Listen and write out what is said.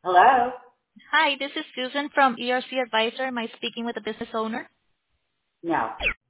Hello? Hi, this is Susan from ERC Advisor. Am I speaking with the business owner? No.